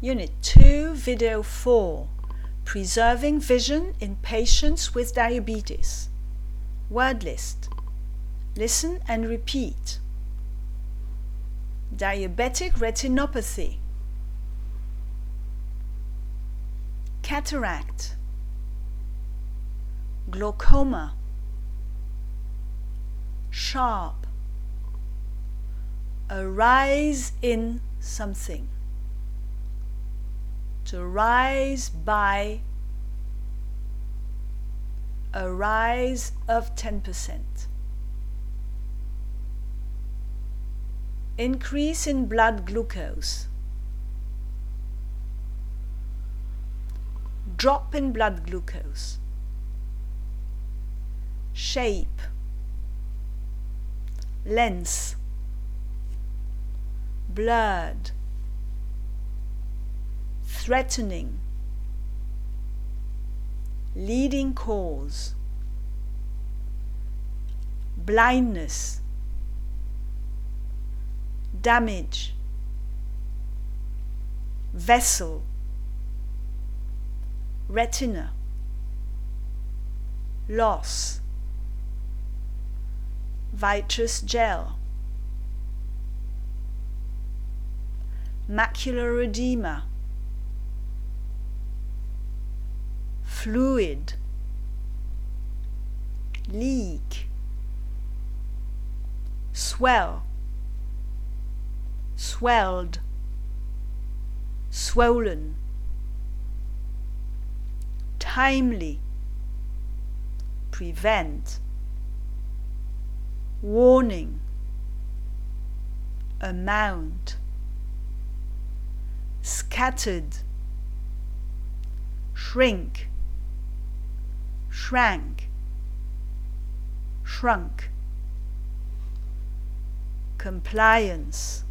Unit 2, Video 4, Preserving Vision in Patients with Diabetes. Word list. Listen and repeat. Diabetic retinopathy. Cataract. Glaucoma. Sharp. A rise in something. To rise by. A rise of 10%. Increase in blood glucose. Drop in blood glucose. Shape. Lens. Blurred. Threatening. Leading cause. Blindness. Damage. Vessel. Retina. Loss. Vitreous gel. Macular edema. Fluid. Leak. Swell. Swelled. Swollen. Timely. Prevent. Warning. Amount. Scattered. Shrink. Shrank. Shrunk. Compliance.